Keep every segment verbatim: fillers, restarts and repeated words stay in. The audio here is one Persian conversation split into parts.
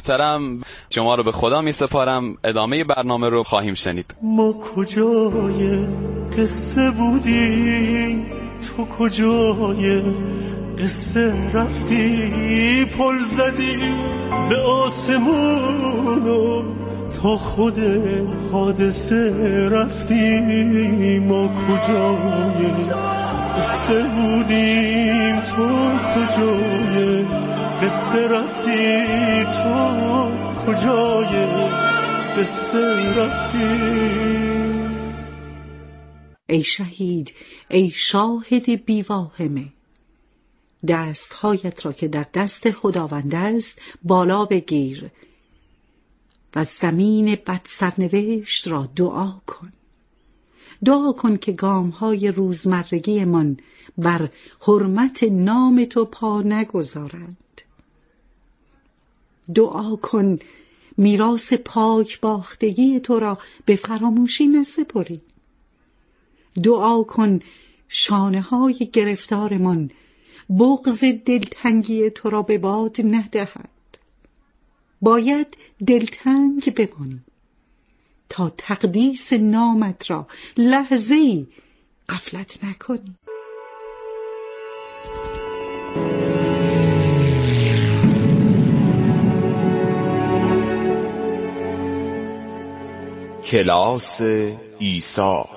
محترم شما رو به خدا می سپارم. ادامه برنامه رو خواهیم شنید. ما کجای قصه بودی، تو کجای قصه رفتی، پل زدی به آسمونو تا خود حادثه رفتی. ما کجای قصه بودیم، تو کجای قصه رفتی، تو کجای قصه رفتی. ای شهید، ای شاهد بیواهمه، دستهایت را که در دست خداوند است بالا بگیر و زمین بد سرنوشت را دعا کن. دعا کن که گام‌های روزمرگی من بر حرمت نام تو پا نگذارند. دعا کن میراث پاک باختگی تو را به فراموشی نسپاری. دعا کن شانه های گرفتار من بغض دلتنگی تو را به باد ندهد. باید دلتنگ بمانی تا تقدیس نامت را لحظه‌ای غفلت نکنی. کلاس ایثار.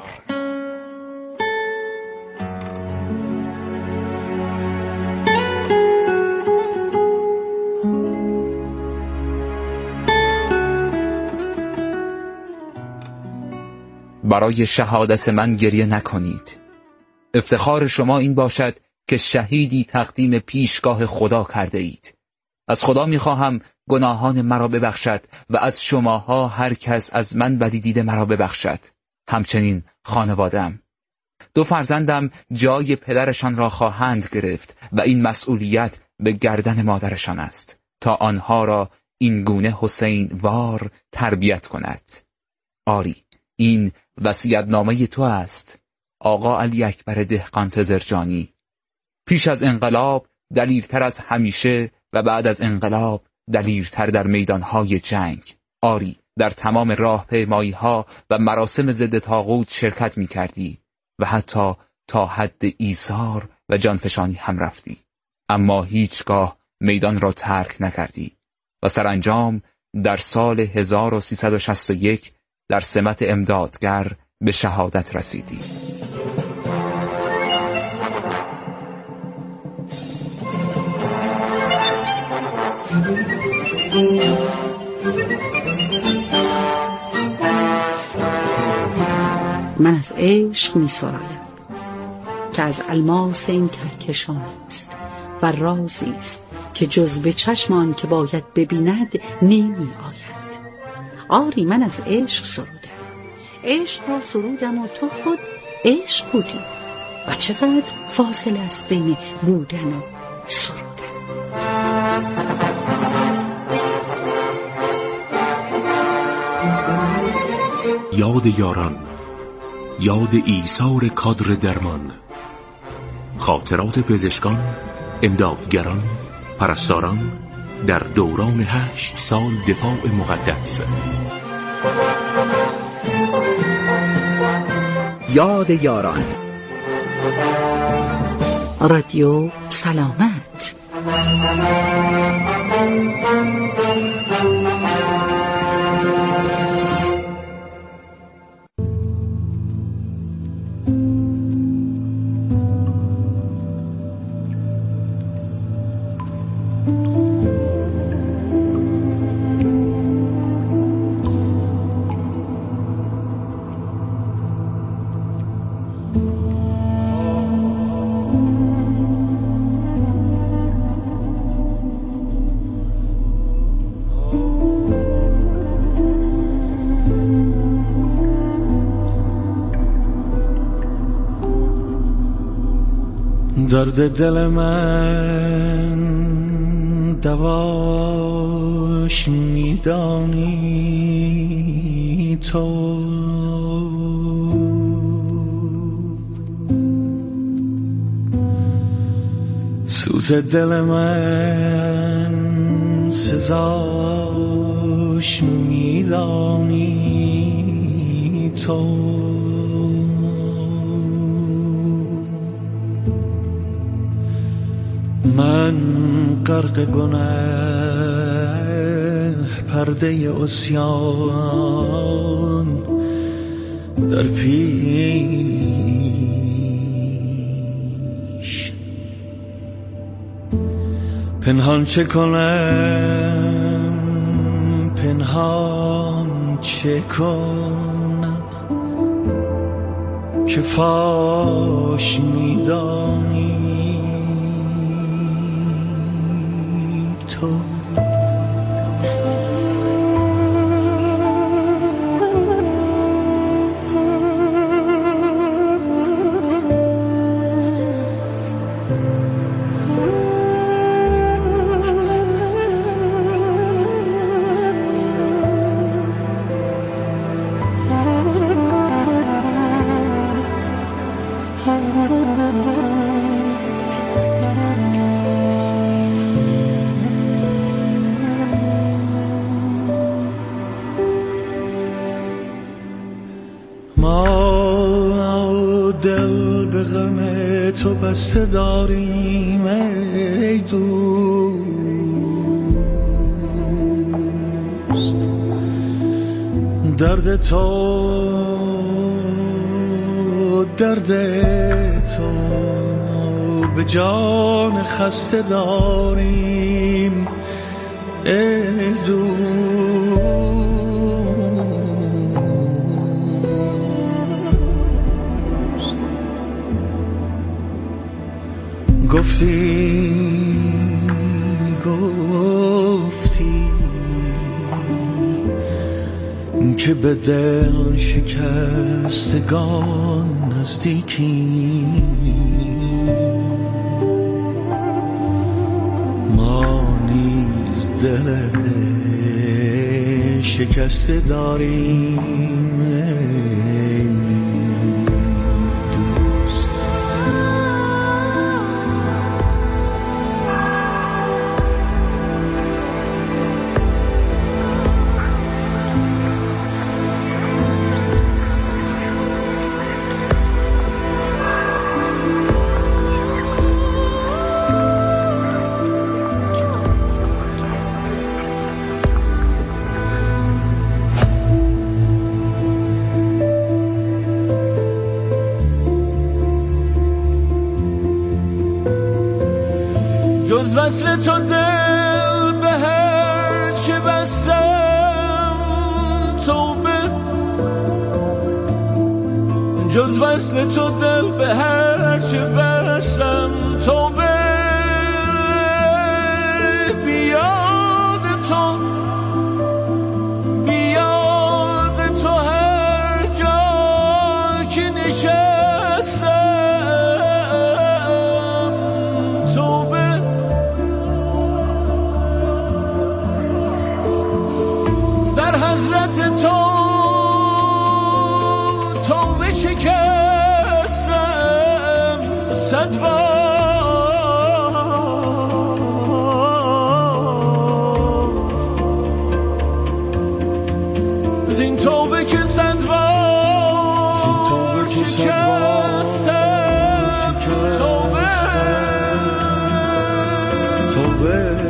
برای شهادت من گریه نکنید. افتخار شما این باشد که شهیدی تقدیم پیشگاه خدا کرده اید. از خدا می‌خواهم گناهان مرا ببخشد و از شماها هر کس از من بدی دیده مرا ببخشد. همچنین خانواده‌ام. دو فرزندم جای پدرشان را خواهند گرفت و این مسئولیت به گردن مادرشان است تا آنها را این گونه حسین وار تربیت کند. آری، این وصیت‌نامه تو است، آقا علی اکبر دهقان تزرجانی. پیش از انقلاب دلیرتر از همیشه و بعد از انقلاب دلیرتر در میدانهای جنگ. آری، در تمام راهپیمایی‌ها و مراسم ضد طاغوت شرکت می‌کردی و حتی تا حد ایثار و جانفشانی هم رفتی، اما هیچگاه میدان را ترک نکردی و سرانجام در سال هزار و سیصد و شصت و یک در سمت امدادگر به شهادت رسیدی. من از عشق می سرایم که از الماس این کهکشان است و رازی است که جز به چشمان که باید ببیند نمی آید. آری، من از عشق سرودم، عشق را سرودم و تو خود عشق بودی و چقدر فاصله است بین بودن و سرودن. یاد یاران، یاد ایثار کادر درمان، خاطرات پزشکان، امدادگران، پرستاران در دوران هشت سال دفاع مقدس. یاد یاران. رادیو سلامت. درد دل من دواش میدانی تو، سوز دل من سزاش میدانی تو. من غرق گناه پرده عصیان در پیش، پنهان چه کنم پنهان چه کنم که فاش میدانی تو. ما دل به غم تو بسته داریم ای دوست، درد تو درد تو به جان خسته داریم ای دوست. گفتی گفتی که به دل شکستگان نزدیکی، ما نیز دل شکسته داریم جز وصل تو دل به هر چه بستم توبه، جز وصل تو دل به هر چه بستم توبه، بیاد تو بیاد تو هر جا که نشستم توبه، در حضرت تو توبه شکستم صد بار، زین توبه که صد بار شکستم توبه توبه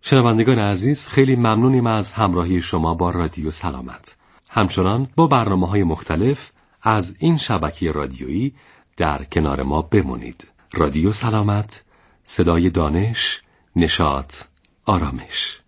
شنوندگان عزیز، خیلی ممنونیم از همراهی شما با رادیو سلامت. همچنان با برنامه‌های مختلف از این شبکه رادیویی در کنار ما بمونید. رادیو سلامت، صدای دانش، نشاط، آرامش.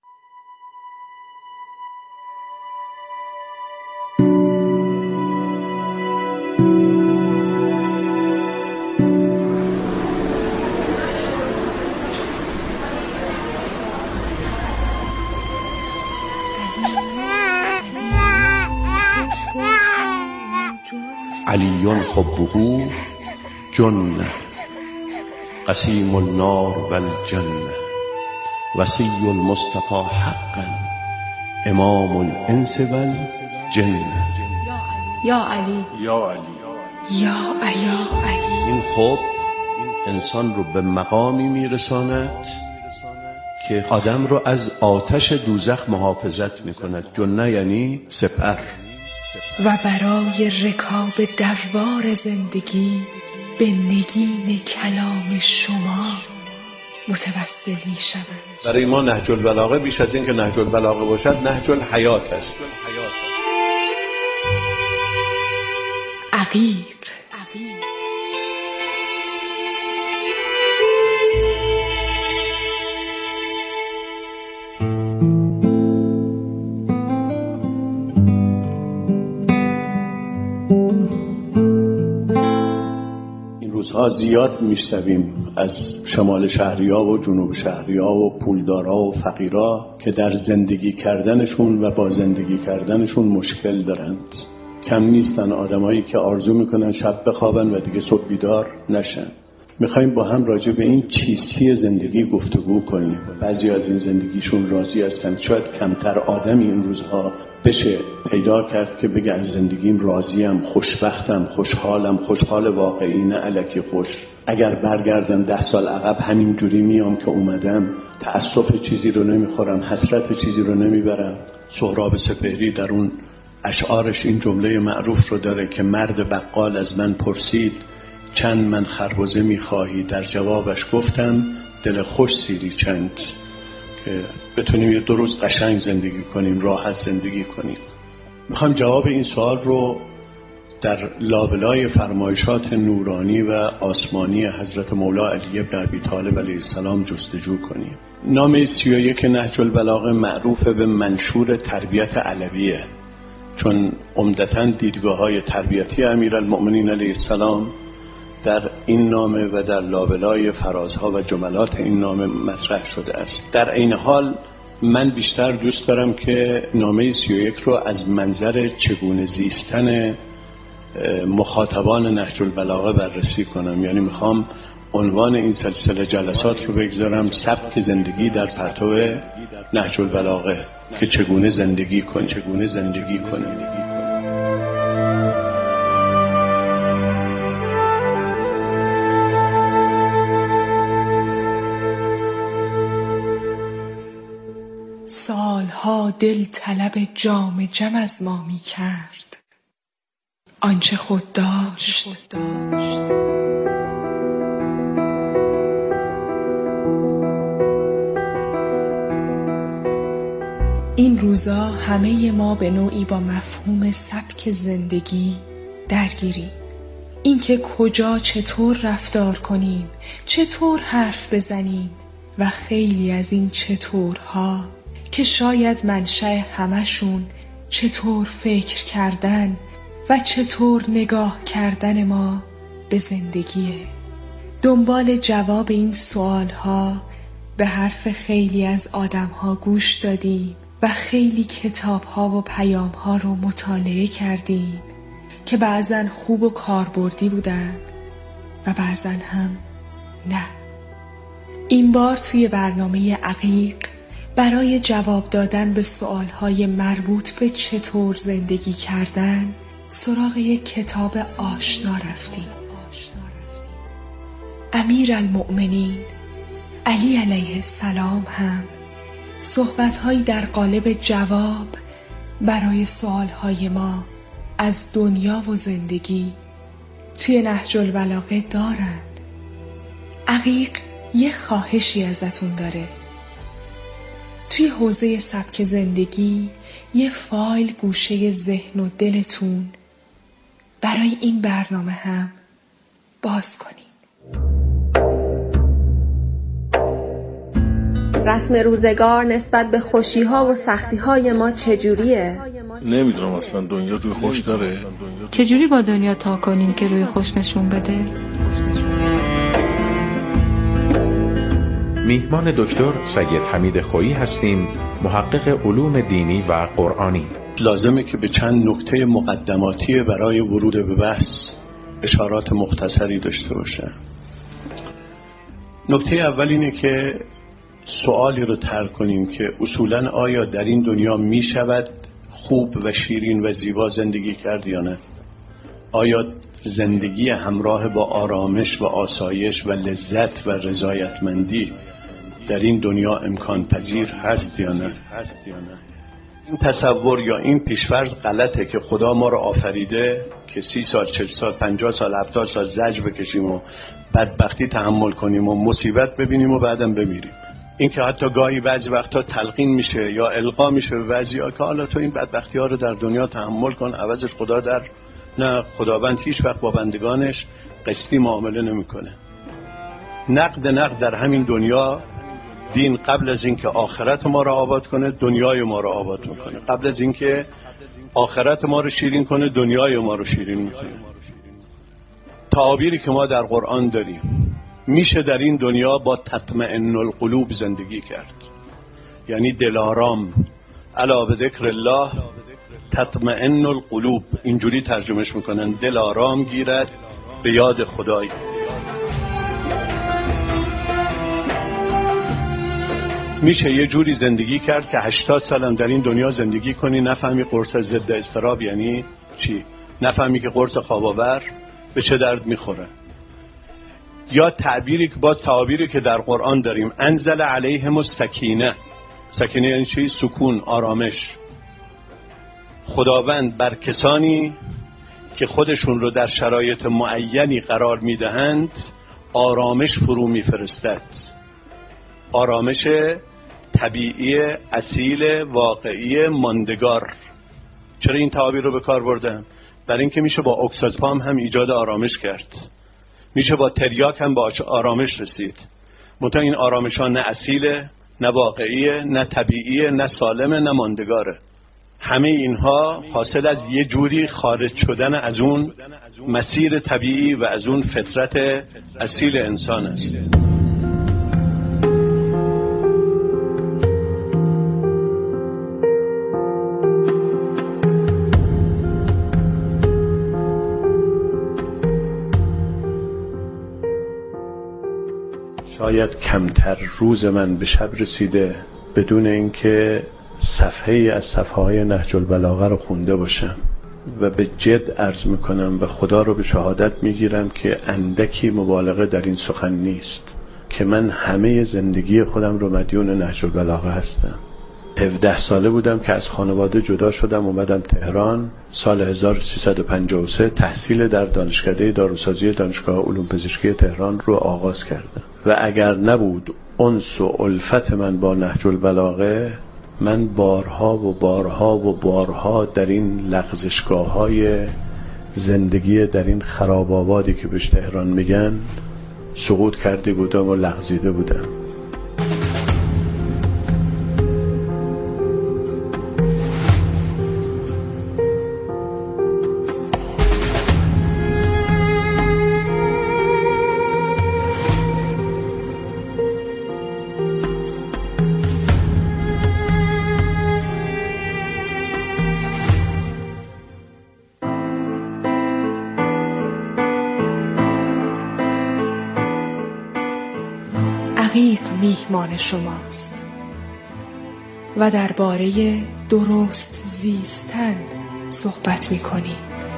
علی حبه جنة قسیم النار والجنة وصی المصطفى حقا امام الانس والجنة. یا علی یا علی یا علی. این حب انسان رو به مقامی میرساند که آدم رو از آتش دوزخ محافظت میکند. جنة یعنی سپر. و برای رکاب دوار زندگی به نگین کلام شما متوسل می شود. برای ما نهج البلاغه بیش از این که نهج البلاغه باشد نهج الحیات است. عقیق. زیاد میشنویم از شمال شهری‌ها و جنوب شهری‌ها و پولدارا و فقیرا که در زندگی کردنشون و با زندگی کردنشون مشکل دارند. کم نیستن آدمایی که آرزو میکنن شب بخوابن و دیگه صبح بیدار نشن. میخوایم با هم راجع به این چیستی زندگی گفتگو کنیم. بعضی از این زندگیشون راضی هستن. شاید کمتر آدمی این روزها بشه پیدا کرد که بگه از زندگیم راضیم، خوشبختم، خوشحالم، خوشحال واقعی، نه الکی خوش. اگر برگردم ده سال عقب همین جوری میام که اومدم، تأسف چیزی رو نمیخورم، حسرت چیزی رو نمیبرم. سهراب سپهری در اون اشعارش این جمله معروف رو داره که مرد بقال از من پرسید چند من خربزه میخواهی، در جوابش گفتم دل خوش سیری چند. که بتونیم یه دو روز قشنگ زندگی کنیم، راحت زندگی کنیم. میخوام جواب این سوال رو در لابلای فرمایشات نورانی و آسمانی حضرت مولا علی بن ابی طالب علیه السلام جستجو کنیم. نامه سی و یک نهج البلاغه معروف به منشور تربیت علویه، چون عمدتاً دیدگاه‌های تربیتی امیرالمؤمنین علیه السلام در این نامه و در لابلای فرازها و جملات این نامه مطرح شده است. در این حال من بیشتر دوست دارم که نامه سی و یک رو از منظر چگونه زیستن مخاطبان نهج البلاغه بررسی کنم. یعنی میخوام عنوان این سلسله جلسات رو بگذارم سبک زندگی در پرتو نهج البلاغه، که چگونه زندگی کن چگونه زندگی کنیم. سالها دل طلب جام جم از ما می کرد، آنچه خود داشت این روزا همه ما به نوعی با مفهوم سبک زندگی درگیریم. اینکه کجا چطور رفتار کنیم، چطور حرف بزنیم و خیلی از این چطورها که شاید منشأ همشون چطور فکر کردن و چطور نگاه کردن ما به زندگیه. دنبال جواب این سوالها به حرف خیلی از آدمها گوش دادیم و خیلی کتابها و پیامها رو مطالعه کردیم که بعضن خوب و کاربردی بودن و بعضن هم نه. این بار توی برنامه عقیق برای جواب دادن به سوالهای مربوط به چطور زندگی کردن سراغ یک کتاب آشنا رفتیم. امیرالمؤمنین علی علیه السلام هم صحبت‌هایی در قالب جواب برای سوالهای ما از دنیا و زندگی توی نهج البلاغه دارن. عقیق یه خواهشی ازتون داره. توی حوزه سبک زندگی یه فایل گوشه ذهن و دلتون برای این برنامه هم باز کنین. رسم روزگار نسبت به خوشی‌ها و سختی‌های ما چجوریه؟ نمیدونم اصلا دنیا روی خوش داره. چجوری با دنیا تا کنین که روی خوش نشون بده؟ میهمان دکتر سید حمید خویی هستیم، محقق علوم دینی و قرآنی. لازمه که به چند نکته مقدماتی برای ورود به بحث اشارات مختصری داشته باشه. نکته اول اینه که سوالی رو طرح کنیم که اصولاً آیا در این دنیا می شود خوب و شیرین و زیبا زندگی کرد یا نه؟ آیا زندگی همراه با آرامش و آسایش و لذت و رضایتمندی در این دنیا امکان پذیر هست یا نه؟ این تصور یا این پیشفرض غلطه که خدا ما رو آفریده که سی سال، چل سال، پنجاه سال، هفتاد سال زجر بکشیم و بدبختی تحمل کنیم و مصیبت ببینیم و بعدم بمیریم. این که حتی گاهی بعضی وقتا تلقین میشه یا القا میشه به بعضیا که حالا تو این بدبختی ها رو در دنیا تحمل کن، عوضش خدا در نه، خداوند هیچ وقت با بندگانش قسطی معامله نمیکنه. نقد نقد در همین دنیا، دین قبل از اینکه آخرت ما رو آباد کنه دنیای ما رو آباد میکنه، قبل از اینکه آخرت ما رو شیرین کنه دنیای ما رو شیرین میکنه. تعابیری که ما در قرآن داریم، میشه در این دنیا با تطمئن القلوب زندگی کرد، یعنی دلارام. الا به ذکر الله تطمئن القلوب، اینجوری ترجمهش میکنن، دل آرام گیرد به یاد خدای. میشه یه جوری زندگی کرد که هشتاد سالم در این دنیا زندگی کنی نفهمی قرص ضد اضطراب یعنی چی، نفهمی که قرص خواب آور به چه درد میخوره. یا تعبیری که باز تعابیری که در قرآن داریم، انزل علیهم السکینه. سکینه یعنی چی؟ سکون، آرامش. خداوند بر کسانی که خودشون رو در شرایط معینی قرار میدهند آرامش فرو میفرستد. آرامش طبیعی، اصیل، واقعی، ماندگار. چرا این تعابیر رو به کار بردم؟ برای اینکه میشه با اکسازپام هم ایجاد آرامش کرد، میشه با تریاک هم با آرامش رسید. منتها این آرامش ها نه اصیله، نه واقعیه، نه طبیعیه، نه سالمه، نه ماندگاره. همه اینها حاصل از یه جوری خارج شدن از اون مسیر طبیعی و از اون فطرت اصیل انسان است. شاید کمتر روز من به شب رسیده بدون اینکه صفحه‌ای از صفحه‌های نهج البلاغه رو خونده باشم و به جد عرض میکنم و خدا رو به شهادت میگیرم که اندکی مبالغه در این سخن نیست که من همه زندگی خودم رو مدیون نهج البلاغه هستم. هفده ساله بودم که از خانواده جدا شدم، اومدم تهران. سال هزار و سیصد و پنجاه و سه تحصیل در دانشکده داروسازی دانشگاه علوم پزشکی تهران رو آغاز کردم و اگر نبود انس و الفت من با نهج البلاغه، من بارها و بارها و بارها در این لغزشگاه‌های زندگی در این خراب آبادی که بهش تهران میگن سقوط کرده بودم و لغزیده بودم. عقیق میهمان شماست و درباره درست زیستن صحبت میکنی.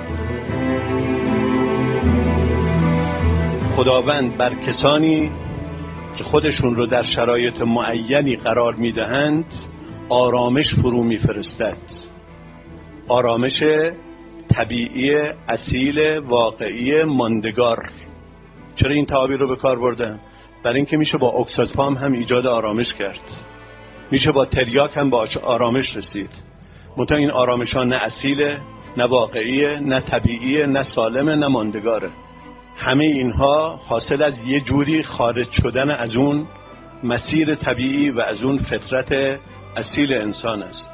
خداوند بر کسانی که خودشون رو در شرایط معینی قرار میدهند آرامش فرو میفرستد. آرامش طبیعی، اصیل، واقعی، ماندگار. چرا این تعابیر رو به کار بردم؟ برای اینکه میشه با اکسازپام هم ایجاد آرامش کرد. میشه با تریاک هم با آرامش رسید. منتها این آرامش ها نه اصیله، نه واقعیه، نه طبیعیه، نه سالمه، نه ماندگاره. همه اینها حاصل از یه جوری خارج شدن از اون مسیر طبیعی و از اون فطرت اصیل انسان است.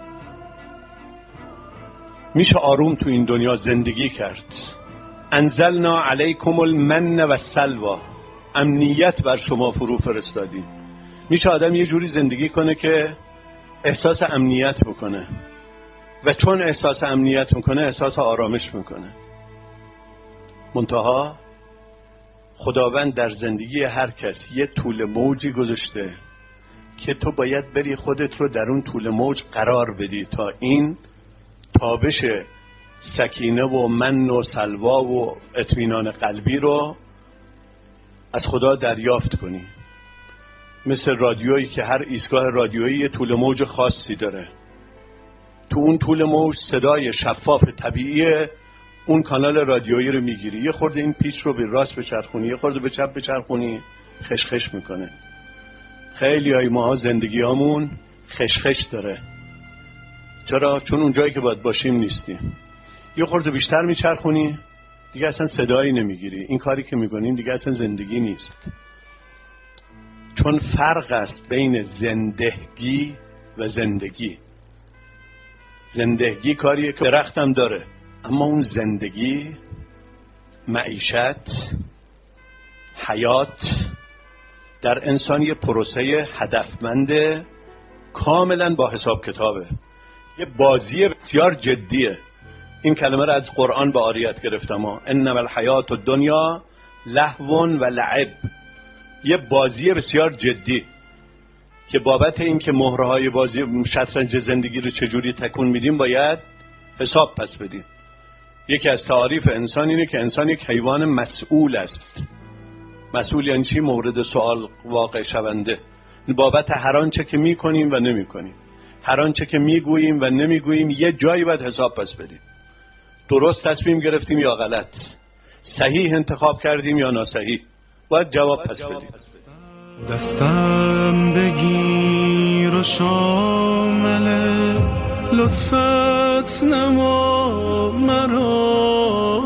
میشه آروم تو این دنیا زندگی کرد. انزلنا علیکم المن و السلوا، امنیت بر شما فرو فرستادیم. میشه آدم یه جوری زندگی کنه که احساس امنیت بکنه و چون احساس امنیت میکنه احساس آرامش میکنه. منتها خداوند در زندگی هر کس یه طول موجی گذاشته که تو باید بری خودت رو در اون طول موج قرار بدی تا این تابش سکینه و من و سلوا و اطمینان قلبی رو از خدا دریافت کنی. مثل رادیویی که هر ایستگاه رادیویی یه طول موج خاصی داره. تو اون طول موج صدای شفاف طبیعی اون کانال رادیویی رو میگیری. یه خورده این پیچ رو به راست بچرخونی، یه خورده به چپ بچرخونی، خشخش میکنه. خیلی های ماها زندگی هامون خشخش داره. چرا؟ چون اون جایی که باید باشیم نیستیم. یه خورده بیشتر میچرخونی دیگه اصلا صدایی نمیگیری. این کاری که میکنیم دیگه اصلا زندگی نیست. چون فرق است بین زندگی و زندگی. زندگی کاریه که درختم داره، اما اون زندگی، معیشت، حیات در انسان یه پروسه هدفمند کاملا با حساب کتابه. یه بازی بسیار جدیه. این کلمه رو از قرآن به عاریت گرفتم ها. انما الحیات الدنیا لهو و لعب. یه بازی بسیار جدی که بابت این که مهرهای بازی شطرنج زندگی رو چجوری تکون میدیم باید حساب پس بدیم. یکی از تعاریف انسان اینه که انسان یک حیوان مسئول است. مسئول یعنی چی؟ مورد سوال واقع شونده بابت هر آنچه که میکنیم و نمیکنیم، هر آنچه که میگوییم و نمیگوییم. یه جایی باید حساب پس بدیم. درست تصمیم گرفتیم یا غلط، صحیح انتخاب کردیم یا ناصحیح، باید جواب پس بدیم. دستم بگیر و شامل لطفت نما مرا،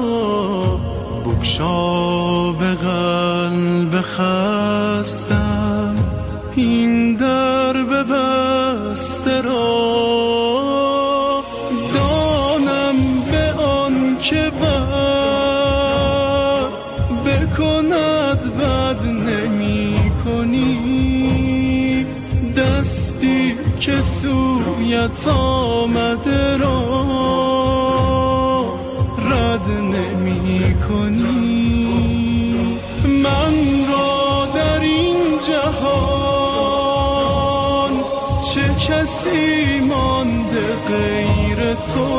بگشا به قلب خستم این در ببسته را. دانم به آن که بد بکند بد نمی کنی، دستی که سویت آمده را رد نمی کنی. من را در این جهان چه کسی مانده غیر تو،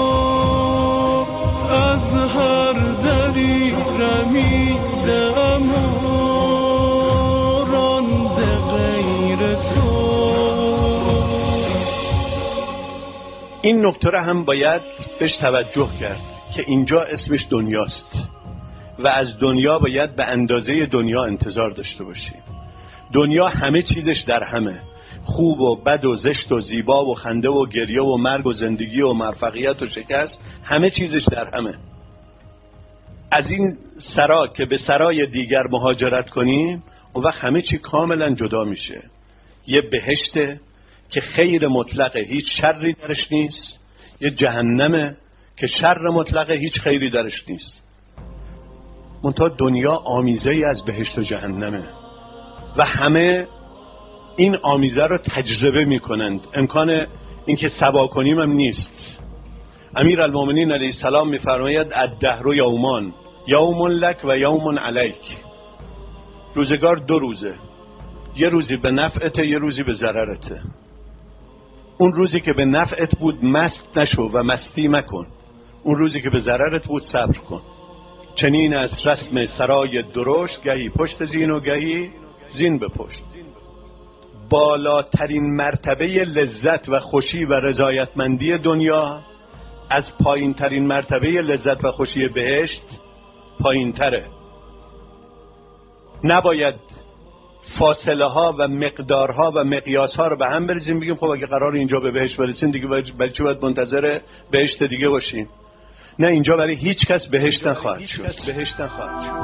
از هر دری رمیده اما رانده غیر تو. این نکته را هم باید بهش توجه کرد که اینجا اسمش دنیاست و از دنیا باید به اندازه دنیا انتظار داشته باشیم. دنیا همه چیزش در همه، خوب و بد و زشت و زیبا و خنده و گریه و مرگ و زندگی و موفقیت و شکست، همه چیزش در همه. از این سرا که به سرای دیگر مهاجرت کنیم اون وقت همه چی کاملا جدا میشه. یه بهشته که خیر مطلقه، هیچ شری درش نیست. یه جهنمه که شر مطلقه، هیچ خیری درش نیست. منتها دنیا آمیزه ای از بهشت و جهنمه و همه این آمیزه رو تجربه میکنند. امکان اینکه سبا کنیم هم نیست. امیرالمومنین علیه السلام میفرماید الدهر یومان، یوم لک و یوم علیک. روزگار دو روزه، یه روزی به نفعته، یه روزی به ضررته. اون روزی که به نفعت بود مست نشو و مستی مکن، اون روزی که به ضررت بود صبر کن. چنین از رسم سرای درشت، گهی پشت زین و گهی زین به پشت. بالاترین مرتبه لذت و خوشی و رضایتمندی دنیا از پایین ترین مرتبه لذت و خوشی بهشت پایین تره. نباید فاصله ها و مقدارها و مقیاس ها رو به هم بریزیم، بگیم خب اگه قرار اینجا به بهشت برسیم دیگه برای چی باید منتظر بهشت دیگه باشیم؟ نه، اینجا برای هیچ کس بهشت نخواهد شد.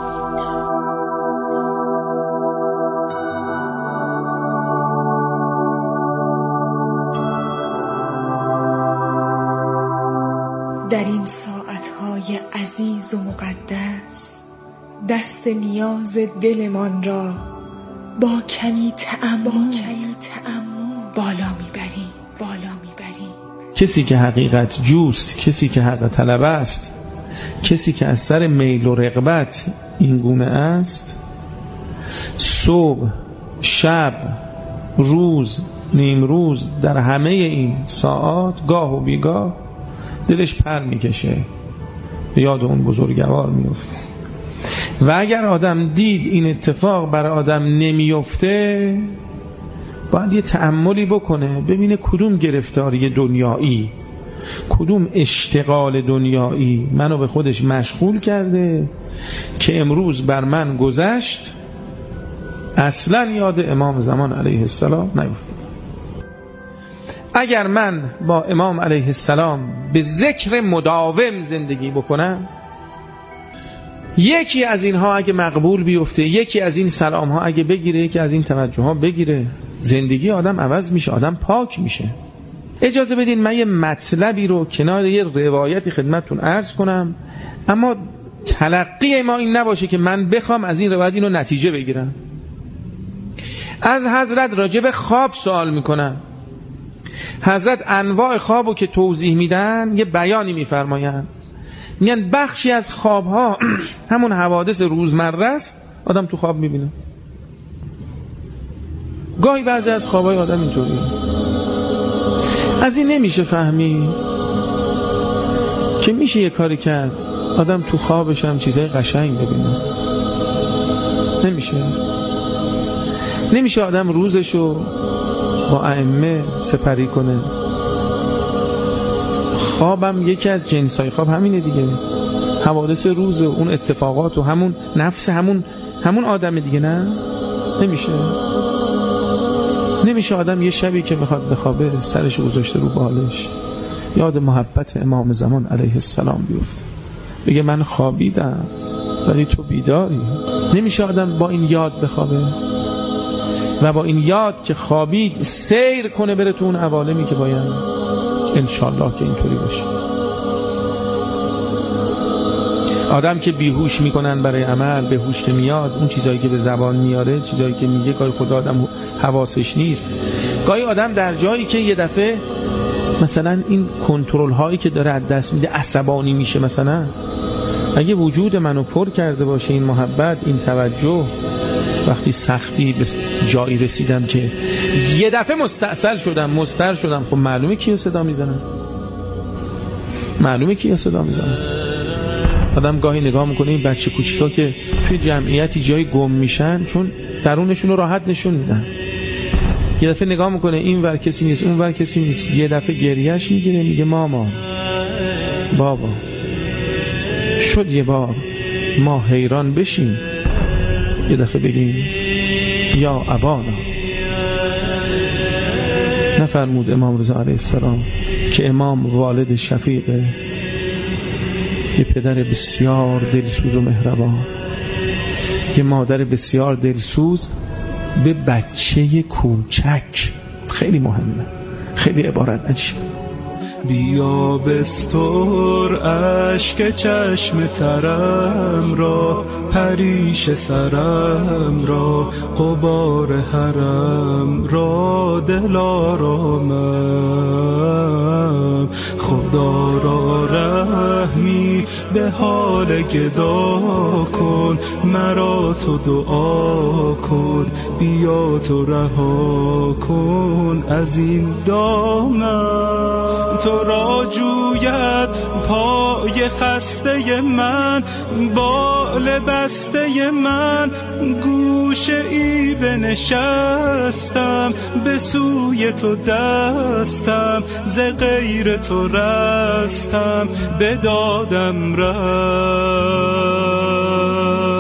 در این ساعتهای عزیز و مقدس دست نیاز دلمان را با کمی تأمل بالا میبریم بالا میبریم. کسی که حقیقت جوست، کسی که حق طلب است، کسی که از سر میل و رغبت این گونه است، صبح، شب، روز، نیمروز، در همه این ساعات گاه و بیگاه دلش پر میکشه، به یاد اون بزرگوار میفته. و اگر آدم دید این اتفاق برای آدم نمیفته، باید یه تأملی بکنه، ببینه کدوم گرفتاری دنیایی، کدوم اشتغال دنیایی منو به خودش مشغول کرده که امروز بر من گذشت اصلا یاد امام زمان علیه السلام نیفتاد. اگر من با امام علیه السلام به ذکر مداوم زندگی بکنم، یکی از اینها اگه مقبول بیفته، یکی از این سلام ها اگه بگیره، یکی از این توجه ها بگیره، زندگی آدم عوض میشه، آدم پاک میشه. اجازه بدین من یه مطلبی رو کنار یه روایتی خدمتتون عرض کنم، اما تلقی ما این نباشه که من بخوام از این روایت اینو نتیجه بگیرم. از حضرت راجع به خواب سوال میکنن. حضرت انواع خوابو که توضیح میدن یه بیانی میفرماین، میگن بخشی از خوابها همون حوادث روزمره است، آدم تو خواب میبینه. گاهی بعضی از خوابای آدم اینطوریه. از این نمیشه فهمی که میشه یه کاری کرد آدم تو خوابش هم چیزای قشنگ ببینه. نمیشه نمیشه آدم روزشو با ائمه سپری کنه. خوابم یکی از جنسای خواب همینه دیگه، حوادث روز و اون اتفاقات و همون نفس همون همون آدم دیگه. نه، نمیشه نمیشه آدم یه شبی که میخواد بخوابه سرش گذاشته رو بالش، یاد محبت امام زمان علیه السلام بیفته، بگه من خوابیدم ولی تو بیداری. نمیشه آدم با این یاد بخوابه و با این یاد که خوابید سیر کنه بره تو اون عوالمی که باید انشالله که اینطوری باشه. آدم که بیهوش میکنن برای عمل، به هوش که میاد، اون چیزایی که به زبان میاره، چیزایی که میگه، گاهی خدا آدم حواسش نیست. گاهی آدم در جایی که یه دفعه مثلا این کنترل هایی که داره از دست میده عصبانی میشه. مثلا اگه وجود منو پر کرده باشه این محبت، این توجه، وقتی سختی به جایی رسیدم که یه دفعه مستعصل شدم، مضطر شدم، خب معلومه کیو صدا میزنم، معلومه کیو صدا میزنم. آدم گاهی نگاه میکنه این بچه کوچیکا که توی جمعیتی جایی گم میشن چون درونشون رو راحت نشون میدن، یه دفعه نگاه میکنه این ور کسی نیست، اون ور کسی نیست، یه دفعه گریهش میگیره، میگه ماما، بابا. شد یه بار ما حیران بشیم، یه دفعه بگیم یا ابانا. نفرمود امام رضا علیه السلام که امام والد شفیقه، یه پدر بسیار دلسوز و مهربان، یه مادر بسیار دلسوز به بچه کوچک. خیلی مهمه، خیلی عبارت عجیب. بیا بستر اشک چشم ترم را، پریش سرم را، غبار حرم را، دلارامم. خدا را رحمی به حال گدا کن، مرا تو دعا کن، بیا تو رها کن از این دامن. تو را جوید پای خسته من، بال بسته من، گوشه ای بنشستم، به سوی تو دستم، ز غیر تو رستم، به دادم رفت.